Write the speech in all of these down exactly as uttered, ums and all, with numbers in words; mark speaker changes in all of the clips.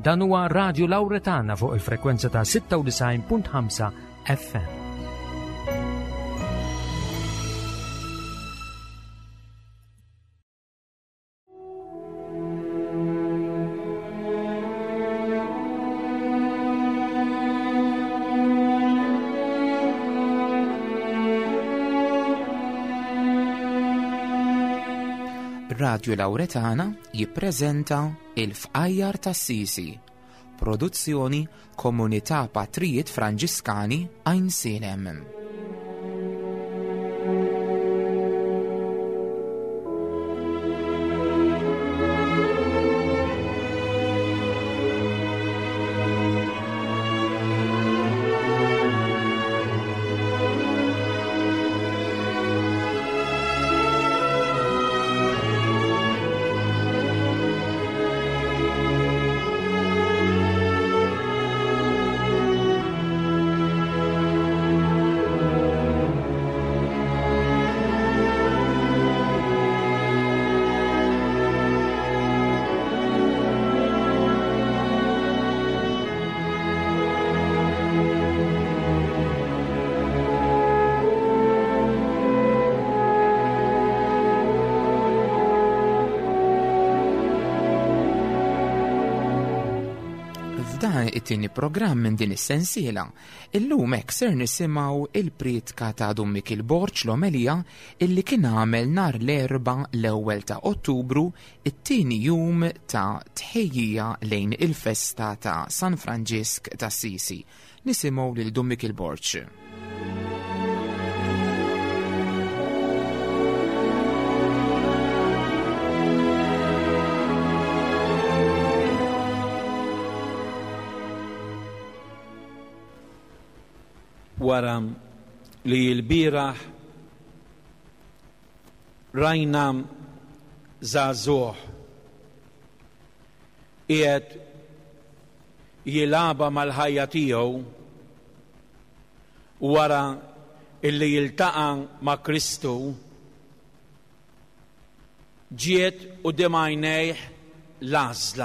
Speaker 1: Dan huwa Radju Lawretana fuq il-frekwenza ta' sitta u tisgħin punt ħamsa F M.
Speaker 2: Radju Lawretana jippreżenta il-Fqajjar tas-Sisi, produzzjoni Komunità Patrijiet Franġiskani Għajn Silem.
Speaker 3: Dan it-tieni programm minn din is-sensiela. Illum hekk ser nisimgħu il-pritka ta' Dummik il-Borċ l-omelija illi kien għamel nhar l-erba' l-ewwel ta' Ottubru, it-tieni jum ta' tħejjija lejn il-festa ta' San Franġisk tas-Sisi. Nisimgħu lil Dummik il-Borċ.
Speaker 4: Wara li l-bieraħ rajna żagħżugħ qiegħed jilagħba mal-ħajja tiegħu wara illi jiltaqa' ma' Kristu, ġiet quddiem għajnejh l-għażla.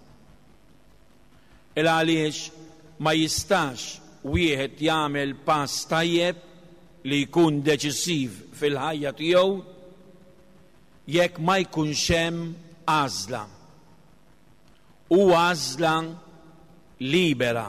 Speaker 4: Il għaliex ma jistax wieħed jagħmel pass tajjeb li jkun deċisiv fil-ħajja tiegħu jekk ma jkunx hemm għażla. U għażla libera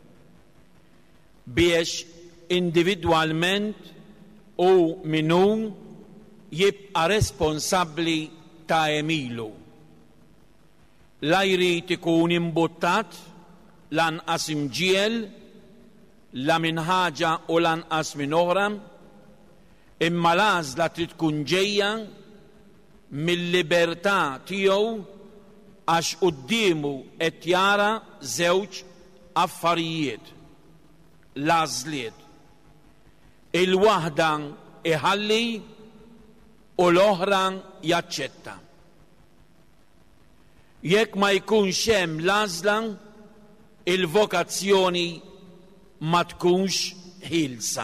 Speaker 4: biex individwalment u minnu jibqa' responsabbli ta' emilu. La jrid ikun imbuttat lanqas imġiel la minn ħaġa u lanqas minn oħra, imma l-għażla trid tkun ġejja mill-libertà tiegħu għax qudiemu qed jara żewġ affarijiet, l-għażliet. Il-waħda iħalli u l-oħra jaċċetta. Jekk ma jkunx hemm l-għażla, il-vokazzjoni ma tkunx ħilsa.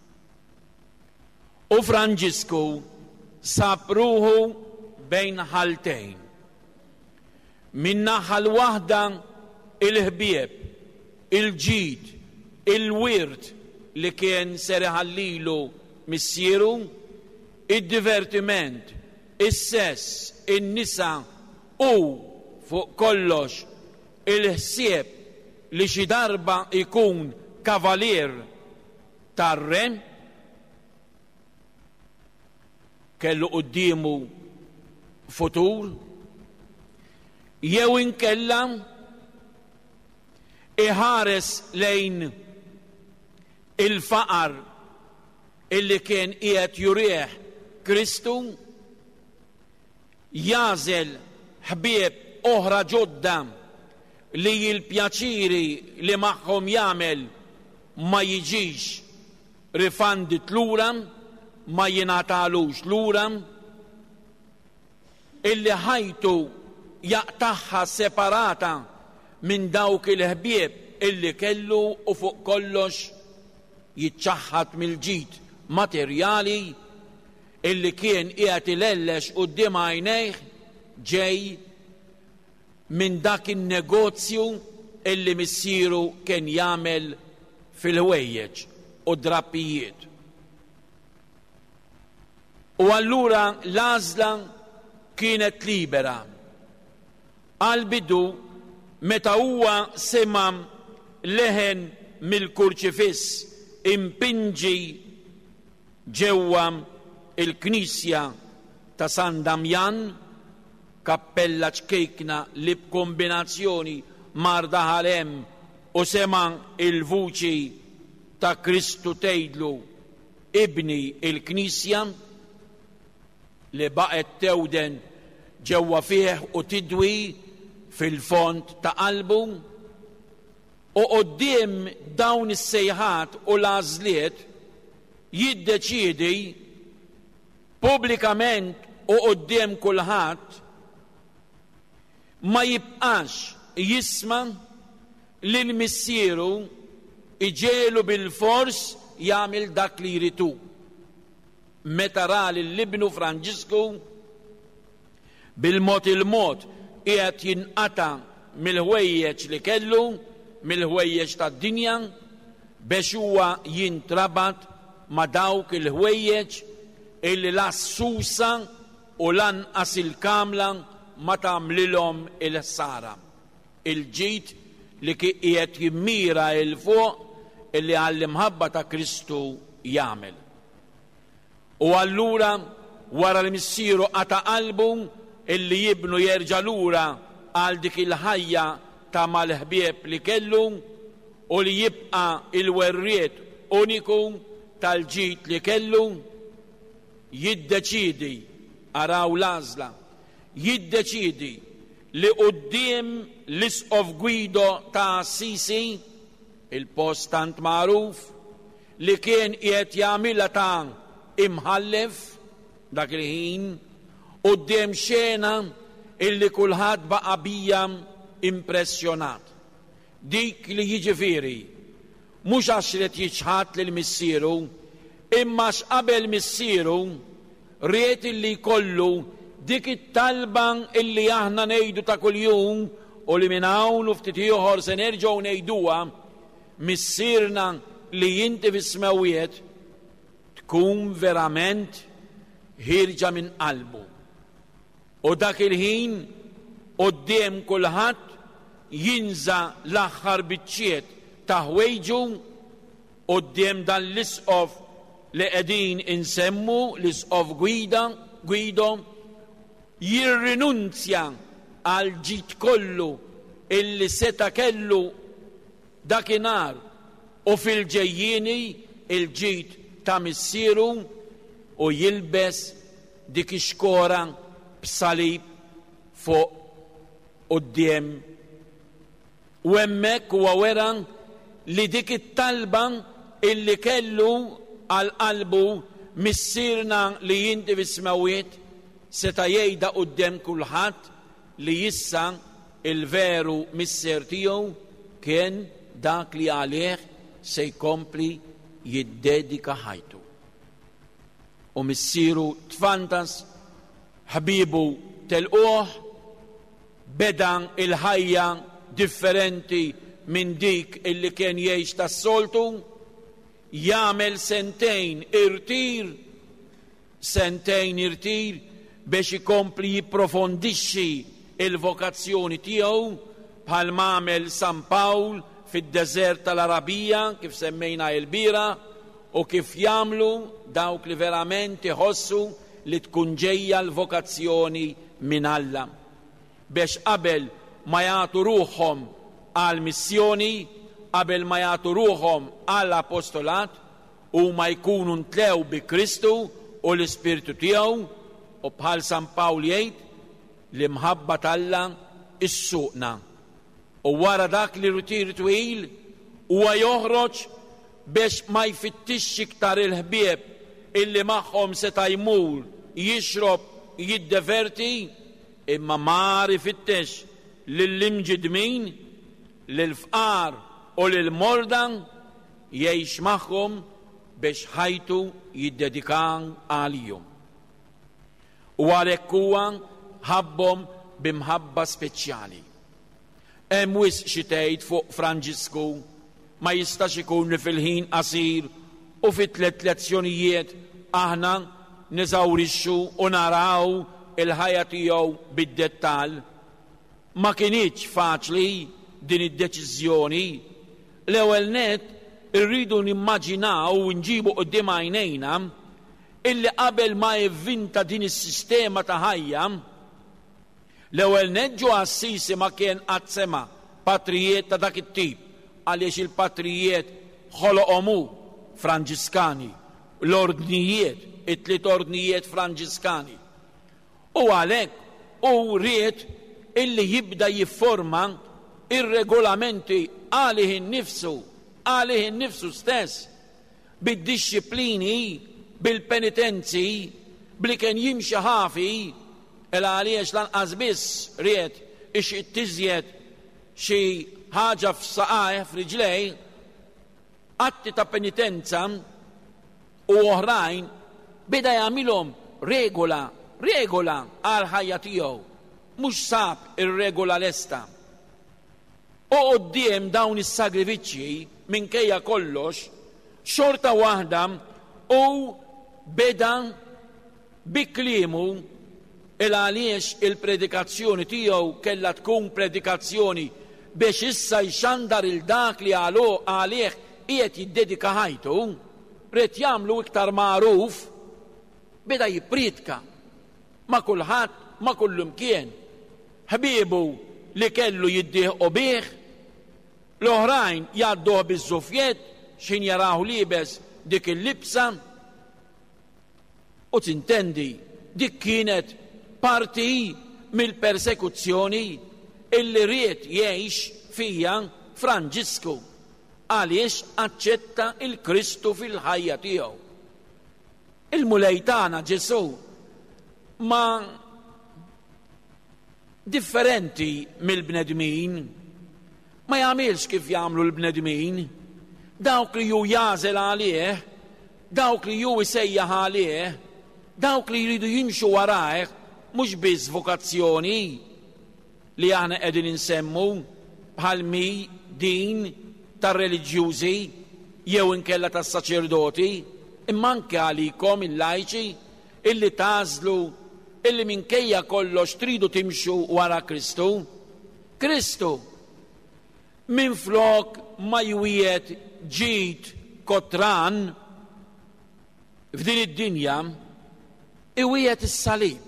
Speaker 4: U Franġisku sab ruħu bejn ħaltejn. Min-naħa l-waħda il-ħbieb, il-ġid, il-wirt li kien ser iħallilu missieru, id-divertiment, is-sess, in-nisa u fuq kollox il-ħsieb li xi darba ikun kavalier tar-re, kellu qudiemu futur, jew inkella iħares lejn il-faqar illi kien qiegħed jurih Kristu, jażel ħbieb oħra ġodda li l-pjaċiri li magħhom jagħmel ma jiġix rifandit lura, ma jingħatalux lura, illi ħajtu jaqtaħħa separata minn dawk il-ħbieb illi kellu u fuq kollox jiċċaħħad mill-ġid materjali illi kien qiegħed ilellex quddiem għajnejh ġej minn dak in-negozju illi missieru kien jagħmel fil-ħwejjeġ u drappijiet. U allura l-għażla kienet libera. Għal-bidu meta huwa sema leħen mill-kurċifiss impinġi ġewwa il-Knisja ta' San Damjan, kappella ċkejkna li b'kombinazzjoni marda ħalem u sema il-vuċi ta' Kristu tgħidlu ibni il-Knisja li baqgħet tewden ġewwa fih u tidwi fil-font ta' qalbu. U qudiem dawn is-sejħat u l-għażliet jiddeċiedi pubblikament u quddiem kulħadd ma jibqax jisma' lil missieru iġielu bil-fors jagħmel dak li jritu. Meta ra l-ibnu Franġisku bil-mod il-mod qiegħed jinqata' mill-ħwejjeġ li kellu, mill-ħwejjeġ tad-dinja, biex huwa jintrabat ma' dawk il-ħwejjeġ illi l-assusa u lanqas il-kamla ma tagħmlilhom il-ħsara. Il-ġid li qiegħed jimmira il fuq illi għall-imħabba ta' Kristu jagħmel. U allura wara l-missieru qata' qalbu illi jibnu jerġa' lura għal dik il-ħajja ta' mal-ħbieb li kellu u li jibqa' il-werriet uniku tal-ġid li kellu, jiddeċidi araw l-għażla, jiddeċidi li quddiem l-Isqof Guido ta' Assisi, il-post tant magħruf li kien qiegħed jagħmilha ta' imħallef dak il-ħin, quddiem xena illi kulħadd baqa' bija impressjonat. Dik li jiġifieri mhux għax rid jiġħad lil missieru, imma x'qabel missieru ried illi jkollu dik it-talba illi aħna ngħidu ta' kuljum u li minn hawn u ftit ieħor se nerġgħu ngħiduha, missierna li inti fis-smewwiet tkun verament ħirġa minn qalbu. U dak il-ħin quddiem kulħadd jinża l-aħħar biċċiet ta' ħwejġu quddiem dan l-Isqof li qegħdin insemmu l-Isqof Guido, jirrinunzja għal ġid kollu illi seta kellu dakinhar u fil-ġejjieni il-ġid ta' missieru u jilbes dik ix-xkora b'salib fuq quddiem. U hemmhekk huwa wera li dik it-talba illi kellu għal qalbu missierna li jinti fis-smewwiet seta' jgħidha quddiem kulħadd li issa il-veru missier tiegħu kien dak li għalih se jkompli jiddedika ħajtu. U missieru tfantas, ħbibu telquh, beda il-ħajja differenti minn dik illi kien jgħix tas-soltu, jagħmel sentejn irtir, sentejn irtir biex ikompli jipprofondixxi il-vokazzjoni tiegħu bħal m'għamel San Pawl fid-deżert tal-Arabija kif semmejna l-bira u kif jagħmlu dawk li verament iħossu li tkun ġejja l-vokazzjoni minn Alla. Biex qabel ma jagħtu ruħhom għal missjoni, qabel ma jagħtu ruħhom għall apostolat huma jkunu ntlew bi Kristu u l-Ispirtu tiegħu u bħal San Pawl jgħid li mħabba tal-Alla issuqna. U wara dak li rutir twil huwa joħroġ biex ma jfittixx iktar il-ħbieb illi magħhom seta' jmur jixrob jiddeverti, imma mar ifittex lill-imġidmin, lill-fqar u lill-morda jgħix magħhom biex ħajtu jiddedikan għalihom. U għalhekk huwa ħabbhom bimħabba speċjali. Hemm wisq xi tgħid fuq Franġisku ma jistax ikun li fil-ħin qasir u fi tliet lezzjonijiet aħna neżawrixxu u naraw il-ħajja tiegħu bid-dettall. Ma kinitx faċli din id-deċiżjoni. L-ewwel nett irridu nimmaġinaw u nġibu quddiem għajnejna illi qabel ma jivvinta din is-sistema ta' ħajja, l-ewwel nett ġo Assisi ma kien qatt sema patrijiet ta' dak it-tip, għaliex il-patrijiet ħoloqhom hu Franġiskani, l-ordnijiet, it-tliet ordnijiet Franġiskani. U għalhekk u ried illi jibda jifforma ir-regolamenti għalih innifsu, għalih innifsu stess, bid-disċiplini, bil-penitenzi, bli kien jimxi ħafi, il għaliex lanqas biss ried ix tiżjed xi ħaġa f'saqajh f'riġlej, atti ta' penitenza u oħrajn beda jagħmilhom regola, regola għal ħajja tiegħu, mhux sab ir-regola lesta. U quddiem dawn is-sagrifiċċji minkejja kollox, xorta waħda u beda bi kliemu il għaliex il-predikazzjoni tiegħu kellha tkun predikazzjoni biex issa jxandar il-dak li għalu għalih qiegħed jiddedika ħajtu, rid jagħmlu iktar magħruf, beda jippritka ma' kulħadd, ma' kullu mkien. Ħbiebu li kellu jiddieħqu bih, l-oħrajn jgħadduh biż-żufjett x'in jaraw libes dik il-libsa, u tintendi dik kienet parti mill-persekuzzjoni illi ried jgħix fija Franġisku għaliex aċċetta il-Kristu fil-ħajja tiegħu. Il-mulej tagħna Ġesu ma differenti mill-bnedmin, ma jagħmilx kif jagħmlu l-bnedmin, dawk li ju jażel għalih, dawk li ju jsejjaħ għalih, dawk li jridu jimxu warajh, mhux biss vokazzjoni li aħna qegħdin insemmu bħal mi din tar-reliġjużi jew inkella tas-saċerdoti, imma anke għalikom il-lajċi illi tażlu illi minkejja kollox tridu timxu wara Kristu. Kristu minflok ma jwiet ġid kotran f'din id-dinja iwiet is-salib.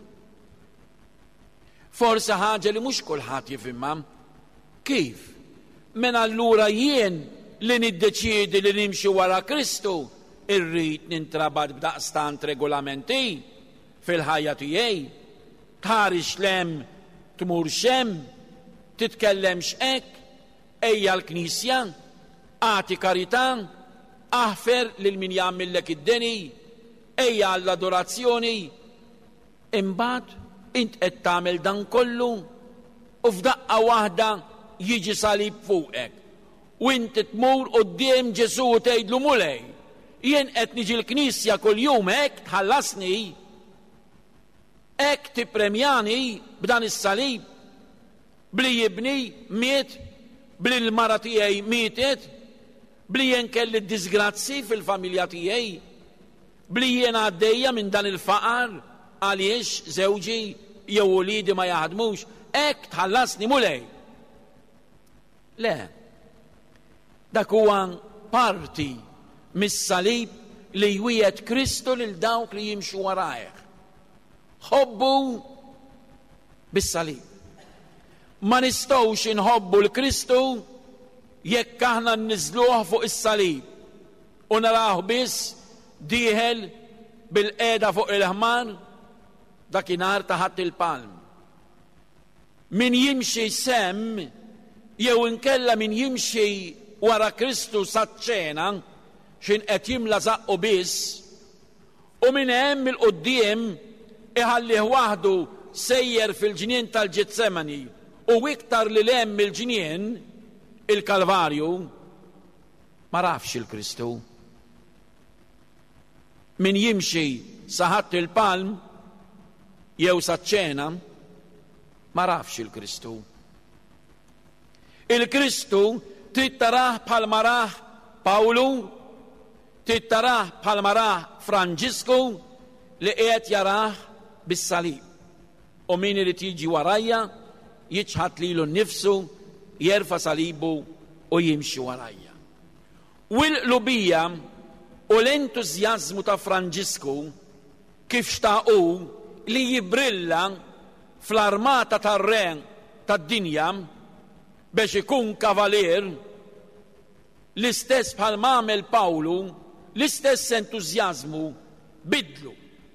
Speaker 4: Forsi ħaġa li mhux kulħadd jifhimha. Kif? Men allura jien li niddeċiedi li nimxi wara Kristu irrid nintrabad b'daqstant regolamenti fil-ħajja tiegħi, tħareġ lem tmur xem, titkellemx hekk, ejja l-Knisja, agħti karità, aħfer lil min jagħmillek id-deni, ejja l-adorazzjoni, imbagħad int qed tagħmel dan kollu u f'daqqa waħda jiġi salib fuqek. U int tmur quddiem Ġesu u tgħidlu mulej, jien qed niġi l-Knisja kuljum hekk tħallasni, hekk tippremjani b'dan is-salib, bli jibni miet, bli l-mara tiegħi mietet, bli jien kelli disgrazzi fil-familja tiegħi, bli jien għaddejja minn dan il-faqar għaliex żewġi jew uliedi ma jaħdmux, hekk tħallasni mulej. Le, dak huwa parti mis-salib li jwiet Kristu lil dawk li jimxu warajh. Ħobbu bis-salib. Ma nistgħux inħobbu l-Kristu jekk aħna nniżluh fuq is-salib u naraw biss dieħel bil-qiegħda fuq il-ħmar dakinhar taħt il-palm. Min jimxi sem jew inkella min jimxi wara Kristu saċ-ċena x'in qed jimla zaqqu biss u min hemm il-quddiem iħallih waħdu sejjer fil-ġnien tal-Ġetsemani u iktar li hemm il-ġnien il-Kalvarju ma rafx il-Kristu. Min jimxi saħat il-palm jew saċ-ċena ma rafx il-Kristu. Il-Kristu trid taraħ bħal maraħ Pawlu, trid taraħ bħal maraħ Franġisku li qiegħed jaraħ bis-salib. U min irid jiġi warajja jiġħad lilu nnifsu, jerfa' salibu u jimxi warajja. U l-qlubija u l-entużjażmu ta' Franġisku kif xtaqu li jibrilla fl-armata tar-re tad-dinja biex ikun kavalier l-istess bħal m'għamel Pawlu, l-istess entużjażmu bidlu.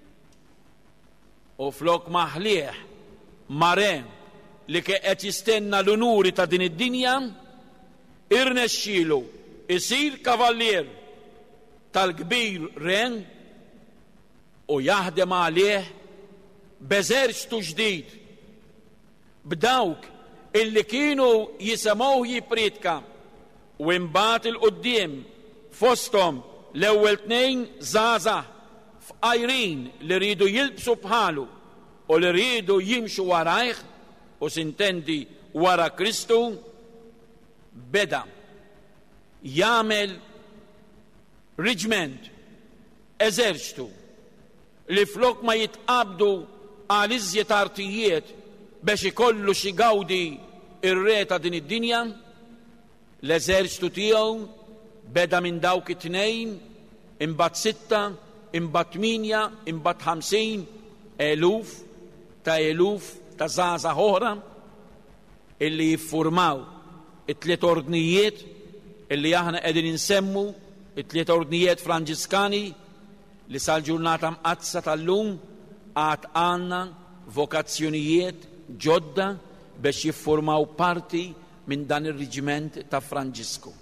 Speaker 4: U flok maħlieħ mare li qed jistenna l-unuri ta' din id-dinja, irnexxielu isir kavallier tal-kbir re u jaħdem għalih b'eżerċitu ġdid b'dawk illi kienu jisemgħu jipritka u imbagħad il-qudiem fosthom l-ewwel tnejn żgħażagħ f'qajrin li rridu jilbsu bħalu u li rridu jimxu warajh u sintendi wara Kristu, beda jagħmel riġment, eżerċitu li flok ma jitqabdu għal iżjed artijiet biex ikollu xi gawdi ir-re ta' din id-dinja, l-eżerċitu tiegħu beda minn dawk it-tnejn, imbagħad sitta, imbagħad tminja, imbagħad ħamsin eluf ta' eluf ta' żgħażagħ oħra illi jiffurmaw it-tliet ordnijiet illi aħna qegħdin insemmu it-tliet ordnijiet Franġiskani li sal-ġurnata mqazza tal-lum għad għandna vokazzjonijiet ġodda biex jiffurmaw parti minn dan ir-riġiment ta' Franġisku.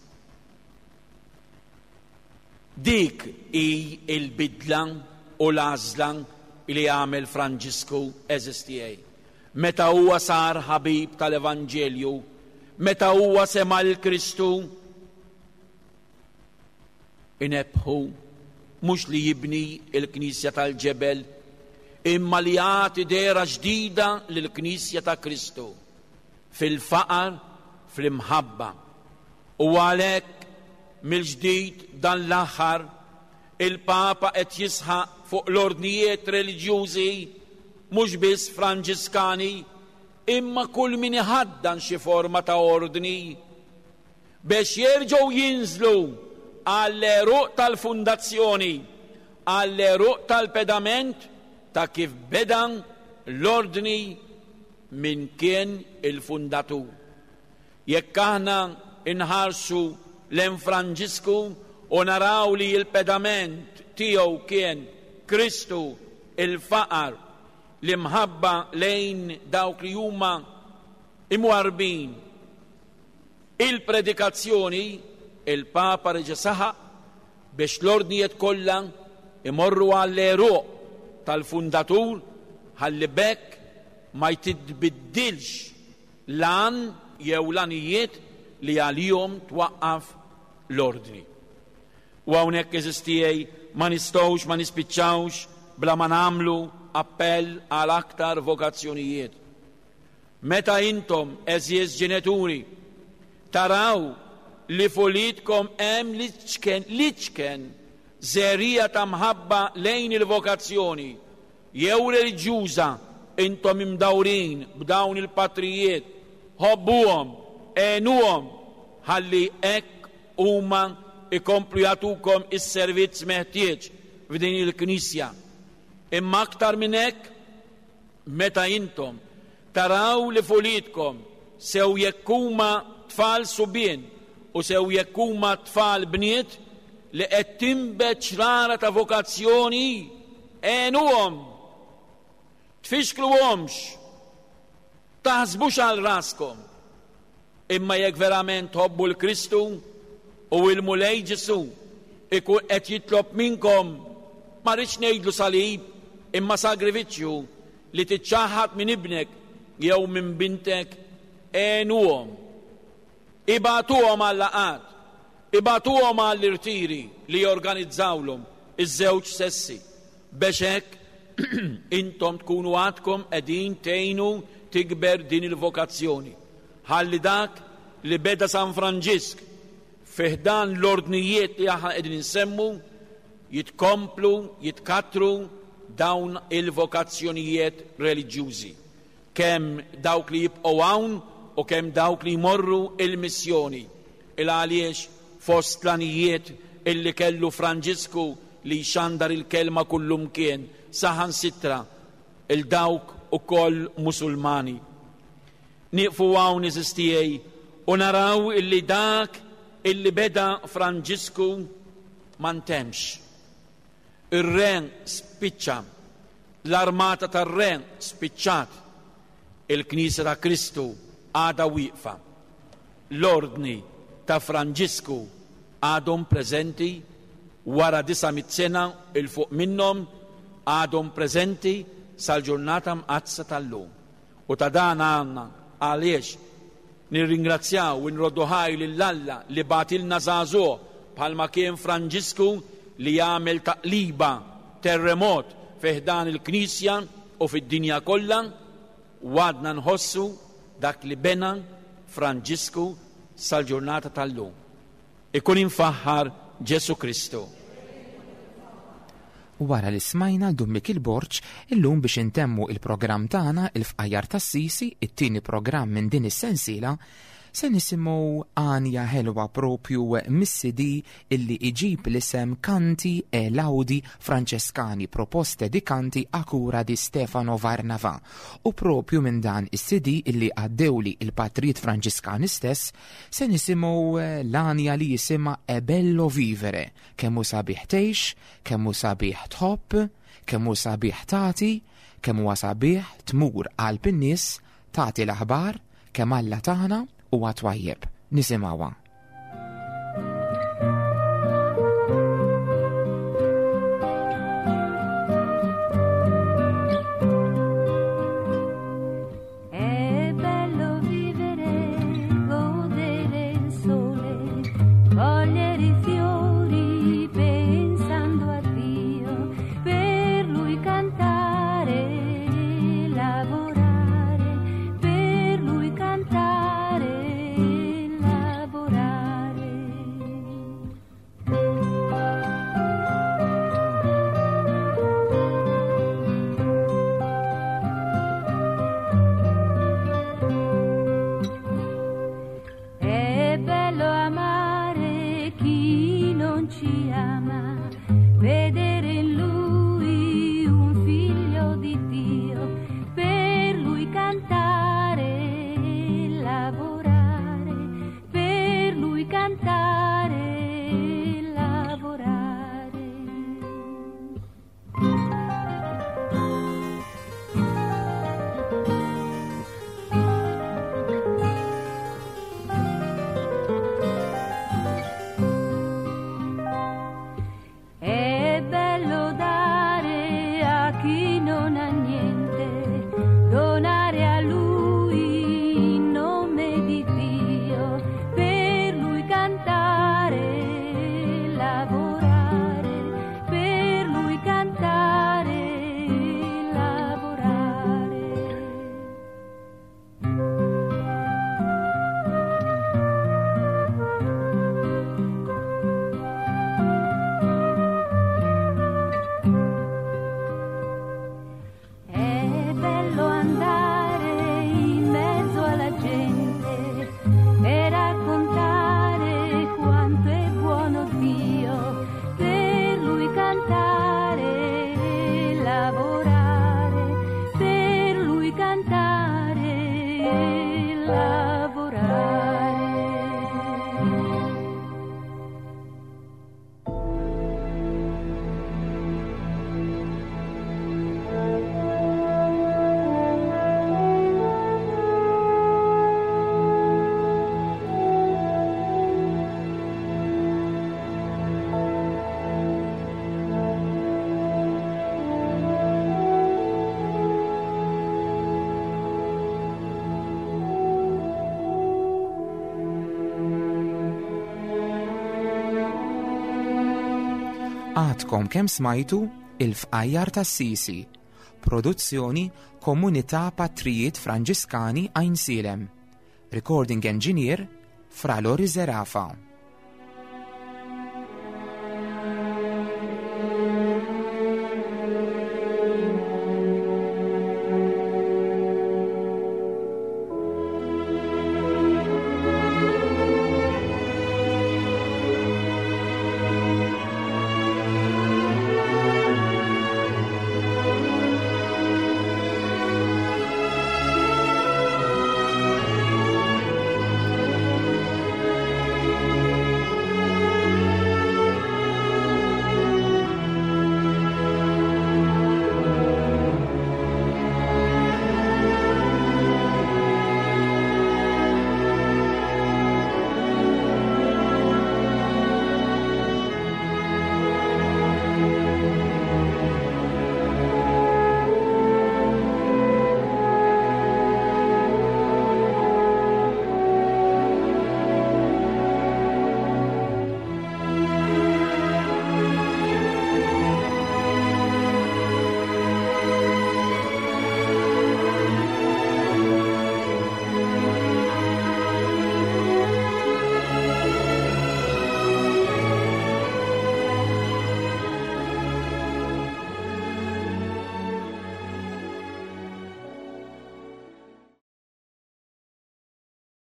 Speaker 4: Dik hi il-bidla u l-għażla li għamel Franġisku eżistijaj. Meta huwa sar ħabib tal-Evanġelju, meta huwa sema l-Kristu, inebħu mhux li jibni il-Knisja tal-ġebel, imma li jagħti dera ġdida lill-Knisja ta' Kristu fil-faqar, fl-imħabba. U għalhekk mill-ġdid dan l-aħħar il-Papa qed jisħaq fuq l-ordnijiet reliġjużi mhux biss Franġiskani imma kull min iħaddan xi forma ta' ordni biex jerġgħu jinżlu għall-eruq tal-fundazzjoni, għall-eruq tal-pedament ta' kif beda l-ordni minn kien il-fundatur. Jekk aħna inħarsu lejn Franġisku u naraw li l-pedament tiegħu kien Kristu, il-faqar, l-imħabba lejn dawk li huma imwarbin, il-predikazzjoni, il-Papa reġa' saħaq biex l-ordnijiet kollha imorru għall-eruq tal-fundatur ħalli bekk ma jtitbiddilx lan jew lanijiet li għalihom twaqqaf l-ordni. U hawnhekk eżistijaj ma nistgħux ma nispiċċawx bla ma nagħmlu appell għal aktar vokazzjonijiet. Meta intom eżiez ġenituri taraw li fulitkom hemm liċken liċken żerija ta' mħabba lejn il-vokazzjoni jew reliġjuża, intom imdawrin b'dawn il-patrijiet, ħobbuhom, għenuhom ħalli hekk huma ikomplu jagħtukom is-servizz meħtieġ f'din il-Knisja. Imma aktar minn hekk, meta intom taraw li fulitkom sew jekk huma tfal subien u sew jekk huma tfal bniet li qed tinbet xrara ta' vokazzjoni, għenuhom, tfixkluhomx, taħsbux għal raskom. Imma jekk verament tħobbu l-Kristu u l-mulej Ġesu ikun qed jitlob minnkom ma rridx ngħidlu salib imma sagrifiċċju li tiċċaħħad minn ibnek jew minn bintek, għenuhom, ibatuhom għall-laqgħat, ibatuhom għall-irtiri li jorganizzawlhom iż-żewġ sessi biex hekk intom tkunu għadkom qegħdin tgħinu tikber din il-vokazzjoni. Ħalli dak li beda San Franġisk fiħdan l-ordnijiet li aħna qegħdin insemmu jitkomplu, jitkatru dawn il-vokazzjonijiet reliġjużi. Kemm dawk li jibqgħu hawn u kemm dawk li jmorru il-missjoni. Il għaliex fost planijiet illi kellu Franġisku li xandar il-kelma kullum kien saħan sitra il-dawk ukoll Musulmani. Nieqfu hawn iżistijej u naraw illi dak illi beda Franġisku ma ntemx. Ir-ren spiċċa, l-armata tar-ren spiċċat, il-Knisja ta' Kristu għada wieqfa. L-ordni ta' Franġisku għadhom preżenti wara disamit sena il-fuq minnhom għadhom preżenti sal-ġurnata mqazza tal-lum. U ta' dan għandna għaliex nirringrazzjaw u nroddu ħaj lill-Alla li batilna żagħżugħ bħalma kien Franġisku li jagħmel taqliba terremot fiħdan il-Knisja u fid-dinja kollha u għadna nħossu dak li bena Franġisku sal-ġurnata tal-lum. Ikun infaħħar Ġesu Kristu.
Speaker 3: Wara li smajna l-Dummik il-Borċ, illum biex intemmu il-programm tagħna il-Fqajjar tas-Sisi, it-tieni programm minn din is-sensiela, se nisimgħu għanja ħelwa propju mis-C D illi iġib l-isem Kanti e Laudi Franċeskani proposte di kanti a cura di Stefano Varnava. U propju minn dan is-C D illi għaddewli il-Patrijiet Franċiskani stess se nisimgħu l-għanja li jisima E bello vivere, kemmu sabiħ tgħix, kemmu sabiħ tħobb, kemmu sabiħ tagħti, kemmu sabiħ tmur qalb in-nies, tagħti l-aħbar, kemm Alla tagħna u għatwajjeb. Nisimawa.
Speaker 5: È bello vivere, godere il sole, cogliere i fiori pensando a Dio, per Lui cantare, lavorare, per Lui cantare. Ci ama, vedere in lui un figlio di Dio, per lui cantare, lavorare, per lui cantare, lavorare. Chi non ha niente, donare a lui in nome di Dio, per lui cantare, lavorare, per lui cantare, lavorare. Andare in mezzo alla gente e raccontare quanto è buono Dio, per lui cantare, lavorare, per lui cantare, lavorare.
Speaker 3: Għadkom kemm smajtu il-Fqajjar tas-Sisi, produzzjoni Komunità Patrijiet Franġiskani Għajnsilem. Recording Engineer fra Lori Zerafa.